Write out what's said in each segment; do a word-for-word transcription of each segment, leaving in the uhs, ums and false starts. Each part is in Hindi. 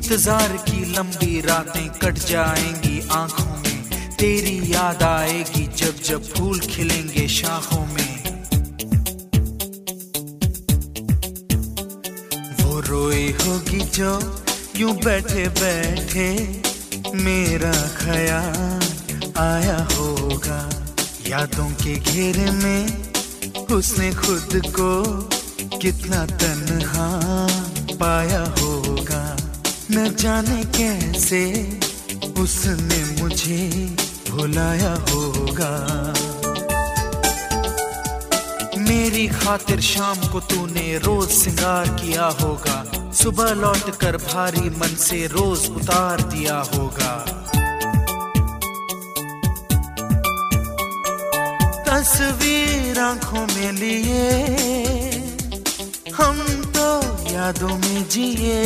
इंतजार की लंबी रातें कट जाएंगी आंखों में, तेरी याद आएगी जब जब फूल खिलेंगे शाखों में। वो रोई होगी जो यूं बैठे बैठे मेरा ख्याल आया होगा, यादों के घेरे में उसने खुद को कितना तन्हा पाया होगा। न जाने कैसे उसने मुझे भुलाया होगा। मेरी खातिर शाम को तूने रोज सिंगार किया होगा, सुबह लौट कर भारी मन से रोज उतार दिया होगा। तस्वीर आंखों में लिए हम तो यादों में जिए,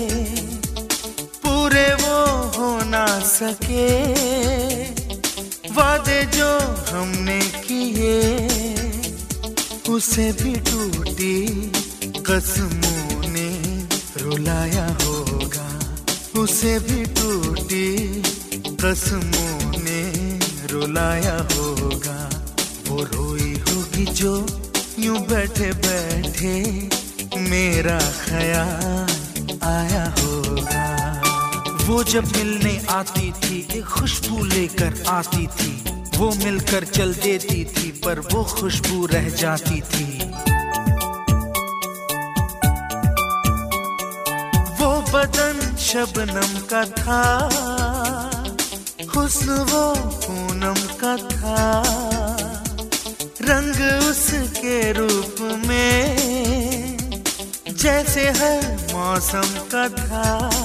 पूरे वो हो ना सके वादे जो हमने किए। उसे भी टूटी कसमों ने रुलाया होगा, उसे भी टूटी कसमों ने रुलाया होगा। वो रोई होगी जो यूं बैठे बैठे मेरा ख्याल आया होगा। वो जब मिलने आती थी एक खुशबू लेकर आती थी, वो मिलकर चल देती थी पर वो खुशबू रह जाती थी। वो बदन शबनम का था, हुस्न वो पूनम का था, रंग उसके रूप में जैसे हर मौसम का था।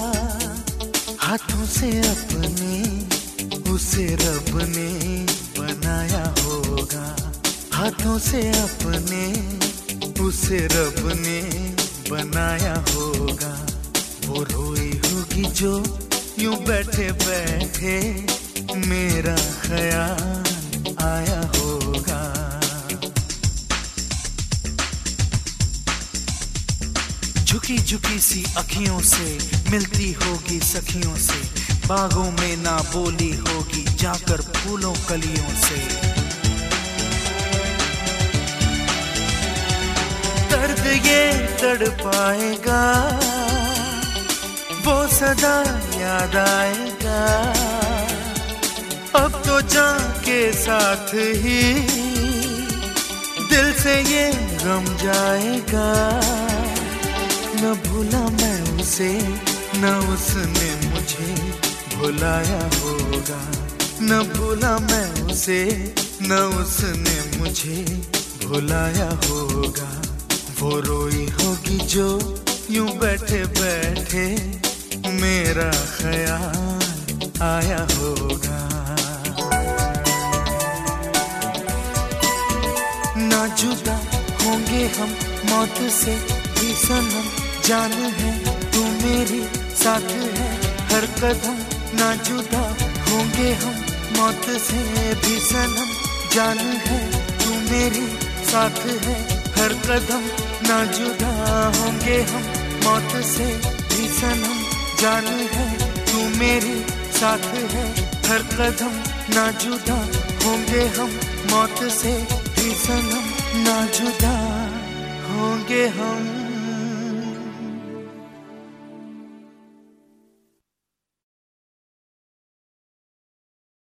हाथों से अपने उसे रब ने बनाया होगा, हाथों से अपने उसे रब ने बनाया होगा। वो रोई होगी जो यूं बैठे बैठे मेरा ख्याल आया होगा। झुकी झुकी सी अखियों से मिलती होगी सखियों से, बागों में ना बोली होगी जाकर फूलों कलियों से। दर्द ये तड़पाएगा, वो सदा याद आएगा। अब तो जान के साथ ही दिल से ये गम जाएगा। न भूला मैं उसे, न उसने मुझे भुलाया होगा। न भूला मैं उसे, न उसने मुझे भुलाया होगा। वो रोई होगी जो यूं बैठे बैठे मेरा ख्याल आया होगा। ना जुदा होंगे हम मौत से भी सनम, जान है तू मेरी साथ है हर कदम। ना जुदा होंगे हम मौत से भी सनम, जान है तू मेरी साथ है हर कदम। ना जुदा होंगे हम मौत से भी सनम, जान है तू मेरी साथ है हर कदम। ना जुदा होंगे हम मौत से भी सनम, ना जुदा होंगे हम